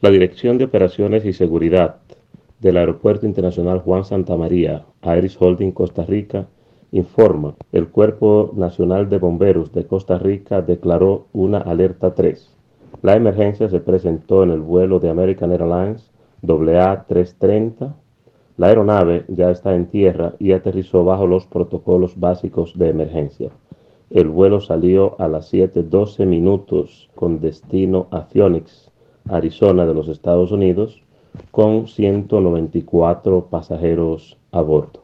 La Dirección de Operaciones y Seguridad del Aeropuerto Internacional Juan Santamaría, Aeris Holding Costa Rica, informa: el Cuerpo Nacional de Bomberos de Costa Rica declaró una alerta 3. La emergencia se presentó en el vuelo de American Airlines AA330. La aeronave ya está en tierra y aterrizó bajo los protocolos básicos de emergencia. El vuelo salió a las 7:12 minutos con destino a Phoenix, Arizona de los Estados Unidos, con 194 pasajeros a bordo.